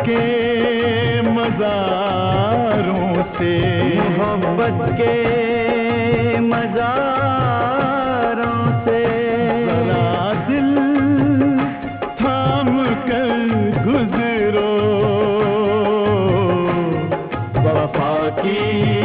के मज़ारों से, मोहब्बत के मज़ारों से जरा दिल थाम कर गुजरो, वफा की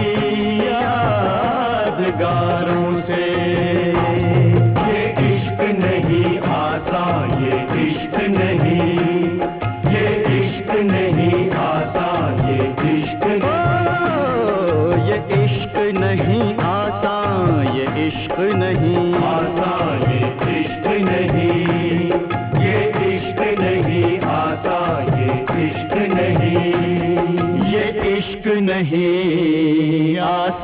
यादगारों से। ये इश्क नहीं आसान, ये इश्क नहीं, ये इश्क नहीं आसान, ये इश्क नहीं, ये इश्क नहीं आसान, ये इश्क नहीं आसान, ये इश्क नहीं, ये इश्क नहीं आसान, ये इश्क नहीं, ये इश्क नहीं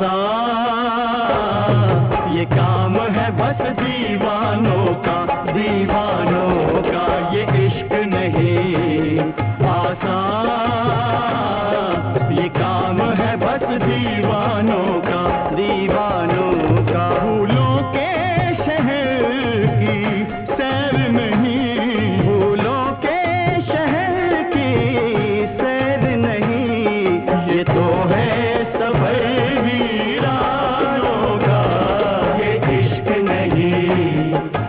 आसान, ये काम है बस दीवानों का, दीवानों का। ये इश्क नहीं आसान, ये काम है बस दीवानों का, दीवानों का। फूलों के शहर की सैर नहीं, फूलों के शहर की सैर नहीं, ये तो है सफर वीरानों का। ये इश्क नहीं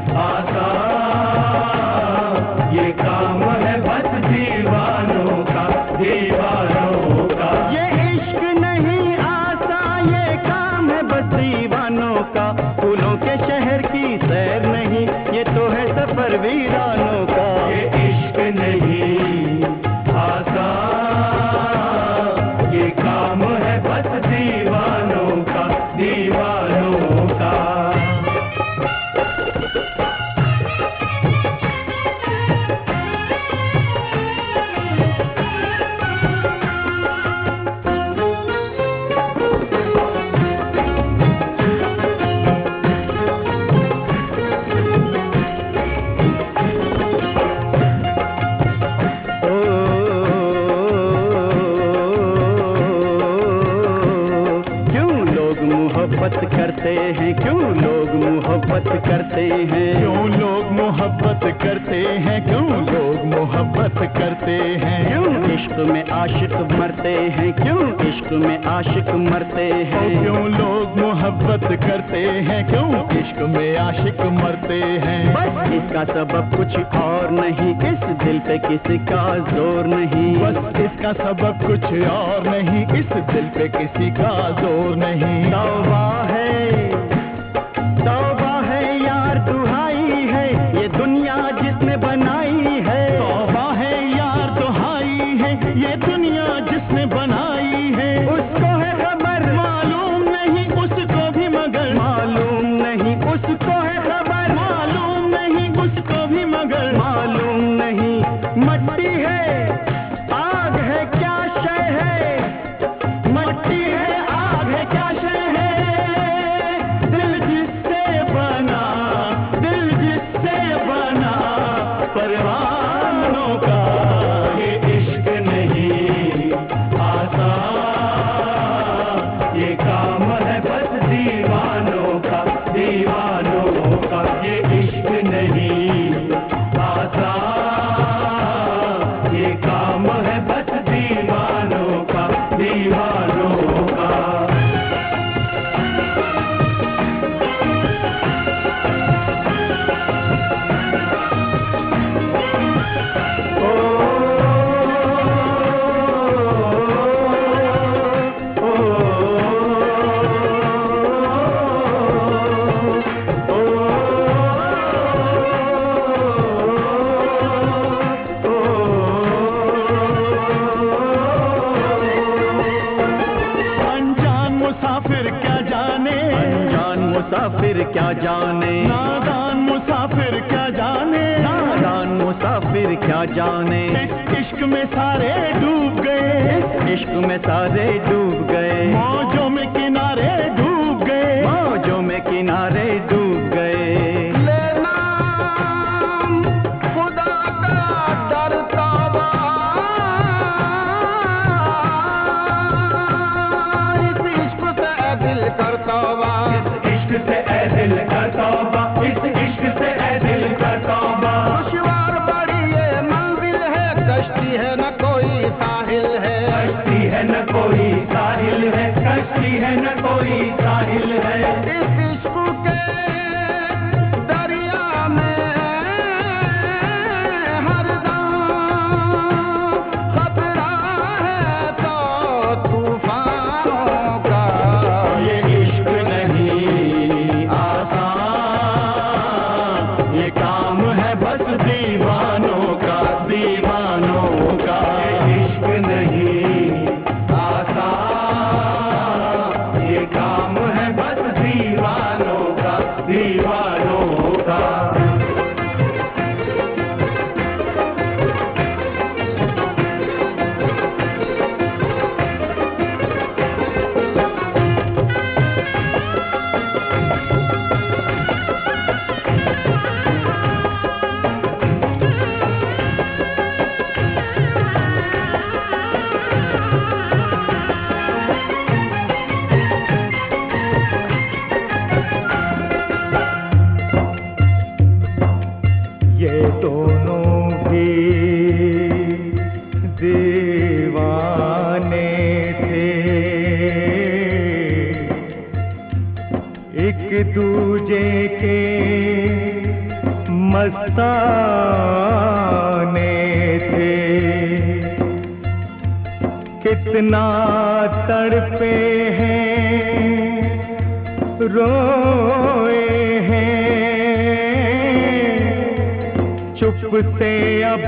आसान, ये काम है बस दीवानों का, दीवानों का। ये इश्क नहीं आसान, ये काम है बस दीवानों का। फूलों के शहर की सैर नहीं, ये तो है सफर वीरानों का। ये इश्क नहीं आसान, ये काम है बस दीवानों का, दीवानों का। मोहब्बत करते हैं, क्यों लोग मोहब्बत करते हैं, क्यों लोग मोहब्बत करते हैं, क्यों लोग मोहब्बत करते हैं, क्यों इश्क में आशिक मरते हैं, क्यों इश्क में आशिक मरते हैं, क्यों लोग मोहब्बत करते हैं, क्यों इश्क में आशिक मरते हैं। बस इसका सबब कुछ और नहीं, इस दिल पे किसी का जोर नहीं, बस इसका सबब कुछ और नहीं, इस दिल पे किसी का जोर नहीं। तौबा है यार दुहाई है, ये दुनिया जिसने बनाई है। तौबा है यार दुहाई है, ये दुनिया जिसने बनाई है। उसको है खबर मालूम नहीं उसको भी मगर, मालूम नहीं उसको है खबर, मालूम नहीं उसको भी मगर, मालूम नहीं। मट्टी है आग है क्या शय है, मट्टी है आग है क्या शय है। दिल जिससे बना, दिल जिससे बना परवानों का। ये इश्क नहीं आसान, ये काम है बस दीवानों का, दीवानों का। ये इश्क नहीं आसान, ये काम है बस दीवानों का, दीवानों का। मुसाफिर क्या जाने, नादान मुसाफिर क्या जाने, नादान मुसाफिर क्या जाने। इस इश्क में सारे डूब गए, इस इश्क में सारे डूब गए, मौजों में किनारे डूब गए, मौजों में किनारे डूब गए। लेना खुदा का डर तौबा, इस इश्क से दिल कर तौबा, इस इश्क से दिल कर तौबा, इस इश्क से दिल कर तौबा। दुश्वार बड़ी ये मंजिल है, कश्ती है न कोई न कोई साहिल है। इस इश्क के दरिया में हरदम खतरा है तो तूफानों का। ये इश्क नहीं आसान, ये काम है बस दीवानों का, दीवानों का। ये इश्क नहीं आसान, ये काम है बस दीवानों का, दीवानों का। ये दोनों भी दीवाने थे, एक दूजे के मस्ताने थे। कितना तड़पे हैं, रोए हैं, चुप से अब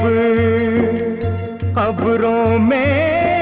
कब्रों में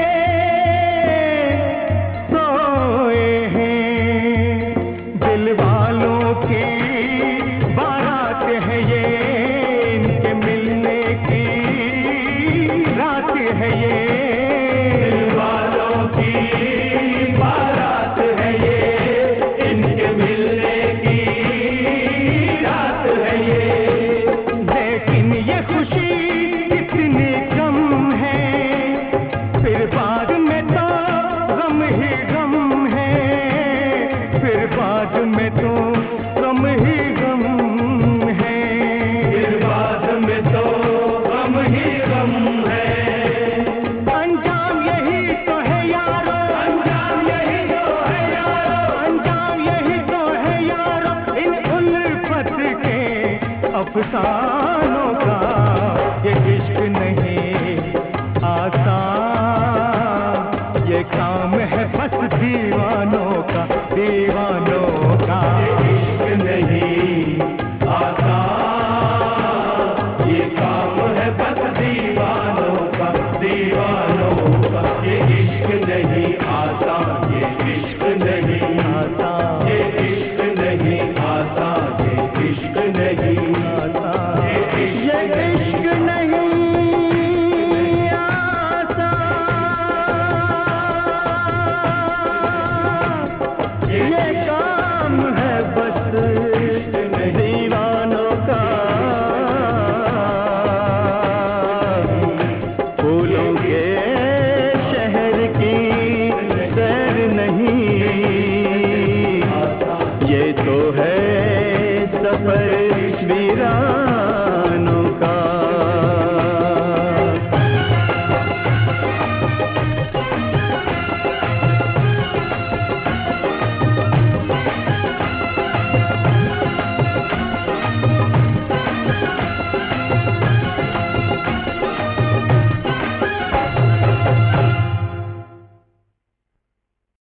सोए हैं। दिल वालों की बारात है ये, इनके मिलने की रात है ये। दिल वालों की बारात है ये, इनके मिलने की रात है ये। लेकिन ये खुशी कितनी कम है, फिर बाद में तो गम ही गम है, फिर बाद में तो गम ही गम है। फिर बाद में तो गम ही गम है। अंजाम यही तो है यारो, अंजाम यही तो है यारो, अंजाम यही तो है यारो, इन उल्फत के अफसानों का। ये इश्क नहीं आसान, ये काम है बस दीवानों का, दीवानों का। ये इश्क नहीं आसान, ये काम है बस दीवानों का, दीवानों का। ये इश्क नहीं आसान, ये इश्क नहीं आसान, ये इश्क नहीं आसान, ये इश्क नहीं आसान, ये ये इश्क नहीं आसान, ये काम है बस दीवानों का। फूलों के शहर की सैर नहीं, ये तो है सफर वीरान